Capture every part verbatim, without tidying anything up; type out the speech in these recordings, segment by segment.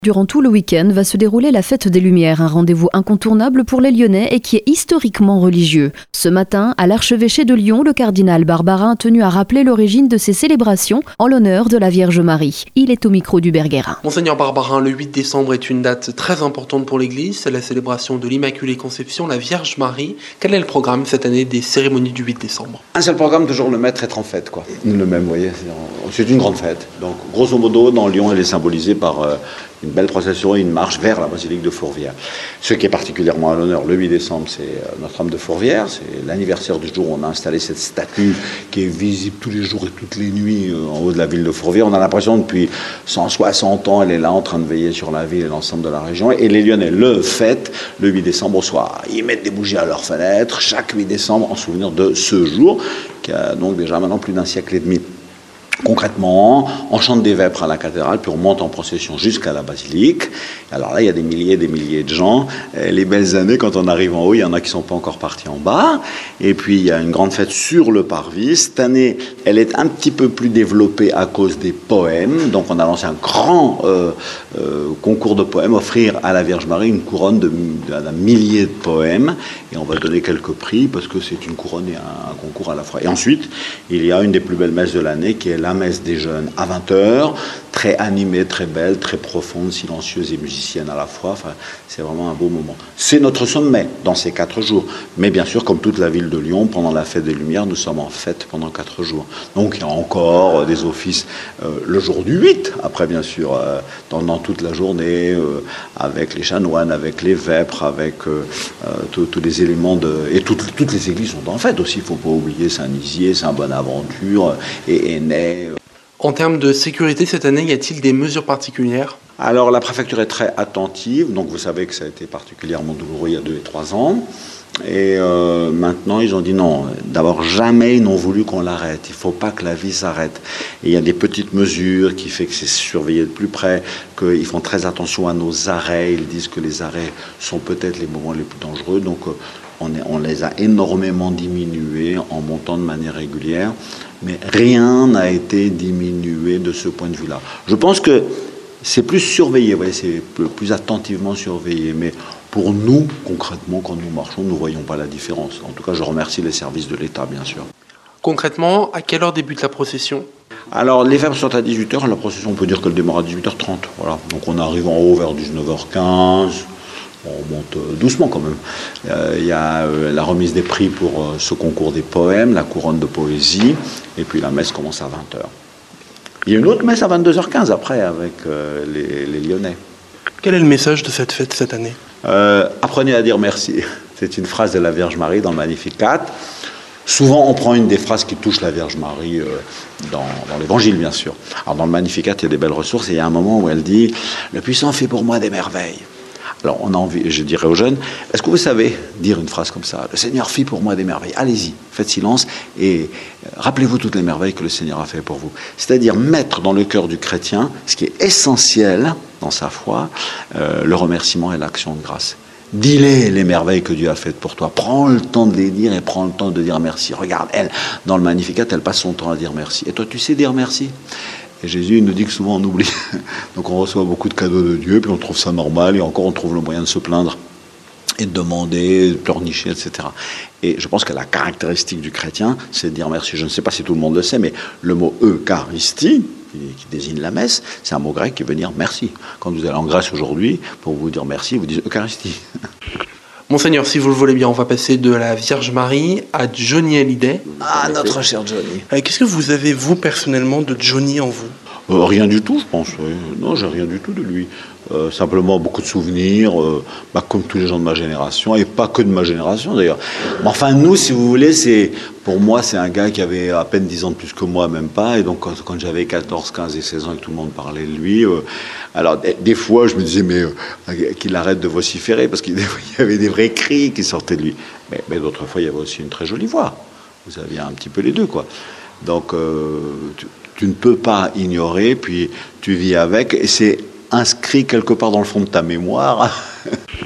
Durant tout le week-end va se dérouler la Fête des Lumières, un rendez-vous incontournable pour les Lyonnais et qui est historiquement religieux. Ce matin, à l'archevêché de Lyon, le cardinal Barbarin a tenu à rappeler l'origine de ces célébrations en l'honneur de la Vierge Marie. Il est au micro du Berguérin. Monseigneur Barbarin, le huit décembre est une date très importante pour l'Église, c'est la célébration de l'Immaculée Conception, la Vierge Marie. Quel est le programme cette année des cérémonies du huit décembre? Un seul programme, toujours le maître être en fête, quoi. Le même, vous voyez, c'est une grande fête. Donc, grosso modo, dans Lyon, elle est symbolisée par euh, une belle procession et une marche vers la basilique de Fourvière. Ce qui est particulièrement à l'honneur, le huit décembre, c'est Notre-Dame de Fourvière. C'est l'anniversaire du jour où on a installé cette statue qui est visible tous les jours et toutes les nuits en haut de la ville de Fourvière. On a l'impression depuis cent soixante ans, elle est là en train de veiller sur la ville et l'ensemble de la région. Et les Lyonnais le fêtent le huit décembre au soir. Ils mettent des bougies à leurs fenêtres chaque huit décembre en souvenir de ce jour, qui a donc déjà maintenant plus d'un siècle et demi. Concrètement, on chante des vêpres à la cathédrale, puis on monte en procession jusqu'à la basilique. Alors là, il y a des milliers et des milliers de gens. Les belles années, quand on arrive en haut, il y en a qui ne sont pas encore partis en bas. Et puis, il y a une grande fête sur le parvis. Cette année, elle est un petit peu plus développée à cause des poèmes. Donc, on a lancé un grand euh, euh, concours de poèmes, offrir à la Vierge Marie une couronne de, d'un millier de poèmes. Et on va donner quelques prix, parce que c'est une couronne et un, un concours à la fois. Et ensuite, il y a une des plus belles messes de l'année, qui est la messe des jeunes à vingt heures, très animée, très belle, très profonde, silencieuse et musicienne à la fois. Enfin, c'est vraiment un beau moment. C'est notre sommet dans ces quatre jours. Mais bien sûr, comme toute la ville de Lyon, pendant la fête des Lumières, nous sommes en fête pendant quatre jours. Donc il y a encore des offices euh, le jour du huit, après bien sûr, euh, pendant toute la journée, euh, avec les chanoines, avec les vêpres, avec euh, euh, tous les éléments de... Et toutes, toutes les églises sont en fête aussi, il ne faut pas oublier Saint-Nizier, Saint-Bonaventure et Aînay. En termes de sécurité, cette année, y a-t-il des mesures particulières? Alors, la préfecture est très attentive. Donc, vous savez que ça a été particulièrement douloureux il y a deux et trois ans. Et euh, maintenant, ils ont dit non. D'abord, jamais ils n'ont voulu qu'on l'arrête. Il ne faut pas que la vie s'arrête. Et il y a des petites mesures qui font que c'est surveillé de plus près, qu'ils font très attention à nos arrêts. Ils disent que les arrêts sont peut-être les moments les plus dangereux. Donc, on, est, on les a énormément diminués en montant de manière régulière. Mais rien n'a été diminué de ce point de vue-là. Je pense que c'est plus surveillé, vous voyez, c'est plus attentivement surveillé. Mais pour nous, concrètement, quand nous marchons, nous ne voyons pas la différence. En tout cas, je remercie les services de l'État, bien sûr. Concrètement, à quelle heure débute la procession? Alors, les vêpres sont à dix-huit heures. La procession, on peut dire qu'elle démarre à dix-huit heures trente. Voilà. Donc, on arrive en haut vers dix-neuf heures quinze. On monte doucement quand même. Euh, il y a euh, la remise des prix pour euh, ce concours des poèmes, la couronne de poésie, et puis la messe commence à vingt heures. Il y a une autre messe à vingt-deux heures quinze après avec euh, les, les Lyonnais. Quel est le message de cette fête cette année? euh, Apprenez à dire merci. C'est une phrase de la Vierge Marie dans le Magnificat. Souvent, on prend une des phrases qui touche la Vierge Marie euh, dans, dans l'Évangile, bien sûr. Alors, dans le Magnificat, il y a des belles ressources, et il y a un moment où elle dit « Le puissant fait pour moi des merveilles ». Alors, on a envie, je dirais aux jeunes, est-ce que vous savez dire une phrase comme ça? Le Seigneur fit pour moi des merveilles. Allez-y, faites silence et rappelez-vous toutes les merveilles que le Seigneur a fait pour vous. C'est-à-dire mettre dans le cœur du chrétien, ce qui est essentiel dans sa foi, euh, le remerciement et l'action de grâce. Dis-les les merveilles que Dieu a faites pour toi. Prends le temps de les dire et prends le temps de dire merci. Regarde, elle, dans le Magnificat, elle passe son temps à dire merci. Et toi, tu sais dire merci? Et Jésus il nous dit que souvent on oublie. Donc on reçoit beaucoup de cadeaux de Dieu, puis on trouve ça normal, et encore on trouve le moyen de se plaindre, et de demander, de pleurnicher, et cetera. Et je pense que la caractéristique du chrétien, c'est de dire merci. Je ne sais pas si tout le monde le sait, mais le mot Eucharistie, qui désigne la messe, c'est un mot grec qui veut dire merci. Quand vous allez en Grèce aujourd'hui, pour vous dire merci, vous dites Eucharistie. Monseigneur, si vous le voulez bien, on va passer de la Vierge Marie à Johnny Hallyday. Ah, notre cher Johnny. Euh, qu'est-ce que vous avez, vous, personnellement, de Johnny en vous? euh, Rien du tout, je pense. Oui. Non, j'ai rien du tout de lui. Euh, simplement beaucoup de souvenirs, euh, bah, comme tous les gens de ma génération, et pas que de ma génération d'ailleurs. Mais enfin, nous, si vous voulez, c'est, pour moi, c'est un gars qui avait à peine dix ans de plus que moi, même pas. Et donc, quand, quand j'avais quatorze, quinze et seize ans et que tout le monde parlait de lui, euh, alors des, des fois, je me disais, mais euh, qu'il arrête de vociférer, parce qu'il y avait des vrais cris qui sortaient de lui. Mais, mais d'autres fois, il y avait aussi une très jolie voix. Vous aviez un petit peu les deux, quoi. Donc, euh, tu, tu ne peux pas ignorer, puis tu vis avec, et c'est inscrit quelque part dans le fond de ta mémoire.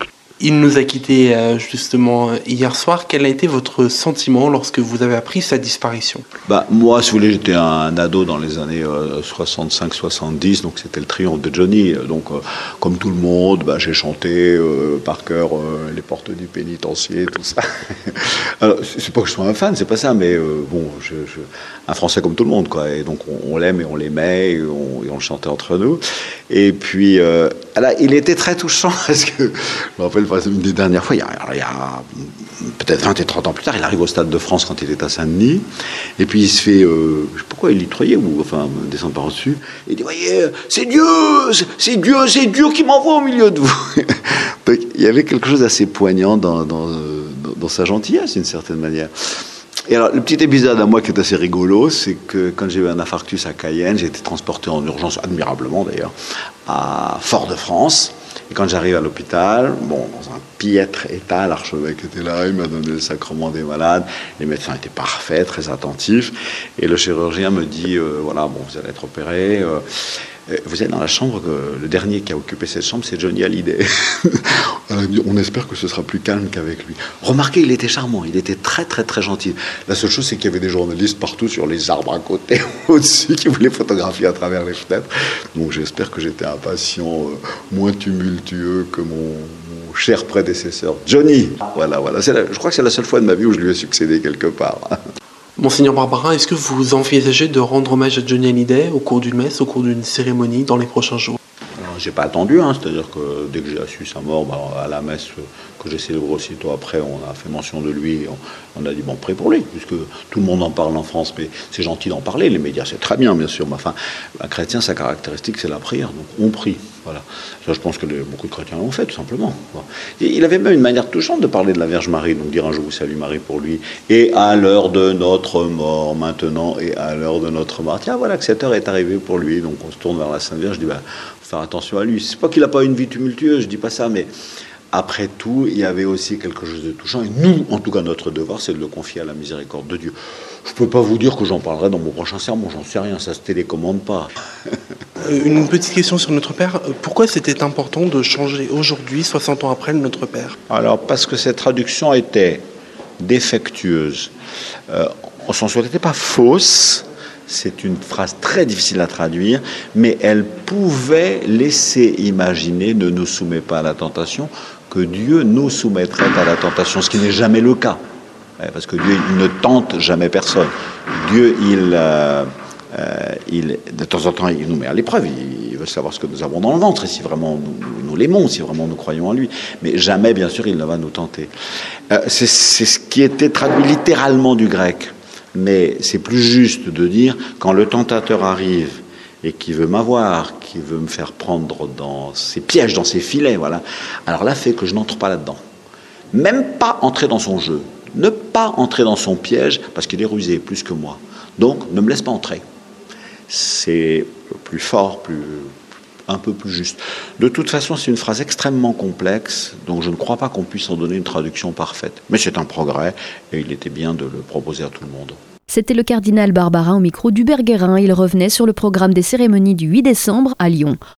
Il nous a quittés euh, justement hier soir. Quel a été votre sentiment lorsque vous avez appris sa disparition ? Bah, moi, si vous voulez, j'étais un ado dans les années euh, soixante-cinq soixante-dix, donc c'était le triomphe de Johnny. Donc, euh, comme tout le monde, bah, j'ai chanté euh, par cœur euh, les portes du pénitencier, tout ça. Alors, c'est pas que je sois un fan, c'est pas ça, mais euh, bon, je, je, un Français comme tout le monde, quoi. Et donc, on, on l'aime et on l'aimait, et on, et on le chantait entre nous. Et puis, euh, là, il était très touchant parce que, je me rappelle, une des dernières fois, il y a, il y a peut-être vingt et trente ans plus tard, il arrive au Stade de France quand il est à Saint-Denis, et puis il se fait, euh, je sais pas pourquoi, il litroyait, ou enfin, descend par-dessus, et il dit, voyez, c'est Dieu, c'est Dieu, c'est Dieu qui m'envoie au milieu de vous. Donc, il y avait quelque chose d'assez poignant dans, dans, dans, dans sa gentillesse, d'une certaine manière. Et alors, le petit épisode à moi qui est assez rigolo, c'est que quand j'ai eu un infarctus à Cayenne, j'ai été transporté en urgence, admirablement d'ailleurs, à Fort-de-France. Et quand j'arrive à l'hôpital, bon, dans un piètre état, l'archevêque était là, il m'a donné le sacrement des malades, les médecins étaient parfaits, très attentifs, et le chirurgien me dit, euh, voilà, bon, vous allez être opéré, euh, vous êtes dans la chambre, que le dernier qui a occupé cette chambre, c'est Johnny Hallyday. On espère que ce sera plus calme qu'avec lui. Remarquez, il était charmant, il était très très très gentil. La seule chose, c'est qu'il y avait des journalistes partout sur les arbres à côté, au-dessus, qui voulaient photographier à travers les fenêtres. Donc j'espère que j'étais un patient euh, moins tumultueux que mon, mon cher prédécesseur, Johnny. Voilà, voilà. C'est la, je crois que c'est la seule fois de ma vie où je lui ai succédé quelque part. Monseigneur Barbarin, est-ce que vous envisagez de rendre hommage à Johnny Hallyday au cours d'une messe, au cours d'une cérémonie dans les prochains jours ? Alors, j'ai pas attendu, hein, c'est-à-dire que dès que j'ai su sa mort, bah, à la messe que j'ai célébrée aussitôt après, on a fait mention de lui, on, on a dit bon, prêt pour lui, puisque tout le monde en parle en France, mais c'est gentil d'en parler, les médias c'est très bien bien sûr, mais enfin, un chrétien, sa caractéristique c'est la prière, donc on prie, voilà. Ça, je pense que les, beaucoup de chrétiens l'ont fait, tout simplement. Et il avait même une manière touchante de parler de la Vierge Marie, donc dire un je vous salue Marie pour lui, et à l'heure de notre mort maintenant, et à l'heure de notre mort, tiens voilà que cette heure est arrivée pour lui, donc on se tourne vers la Sainte Vierge, je dis bah, faire attention à lui. C'est pas qu'il n'a pas une vie tumultueuse, je dis pas ça, mais après tout, il y avait aussi quelque chose de touchant. Et nous, en tout cas, notre devoir, c'est de le confier à la miséricorde de Dieu. Je peux pas vous dire que j'en parlerai dans mon prochain sermon, j'en sais rien, ça se télécommande pas. Une petite question sur Notre Père. Pourquoi c'était important de changer aujourd'hui, soixante ans après, le Notre Père ? Alors, parce que cette traduction était défectueuse. Euh, en sens où elle n'était pas fausse. C'est une phrase très difficile à traduire, mais elle pouvait laisser imaginer, ne nous soumet pas à la tentation, que Dieu nous soumettrait à la tentation, ce qui n'est jamais le cas. Parce que Dieu, il ne tente jamais personne. Dieu, il, euh, euh, il, de temps en temps, il nous met à l'épreuve. Il, il veut savoir ce que nous avons dans le ventre, et si vraiment nous, nous l'aimons, si vraiment nous croyons en lui. Mais jamais, bien sûr, il ne va nous tenter. Euh, c'est, c'est ce qui était traduit littéralement du grec. Mais c'est plus juste de dire, quand le tentateur arrive et qui veut m'avoir, qui veut me faire prendre dans ses pièges, dans ses filets, voilà, alors là, fait que je n'entre pas là-dedans. Même pas entrer dans son jeu. Ne pas entrer dans son piège, parce qu'il est rusé plus que moi. Donc, ne me laisse pas entrer. C'est plus fort, plus, un peu plus juste. De toute façon, c'est une phrase extrêmement complexe, donc je ne crois pas qu'on puisse en donner une traduction parfaite. Mais c'est un progrès, et il était bien de le proposer à tout le monde. C'était le cardinal Barbarin au micro d'Hubert Guérin. Il revenait sur le programme des cérémonies du huit décembre à Lyon.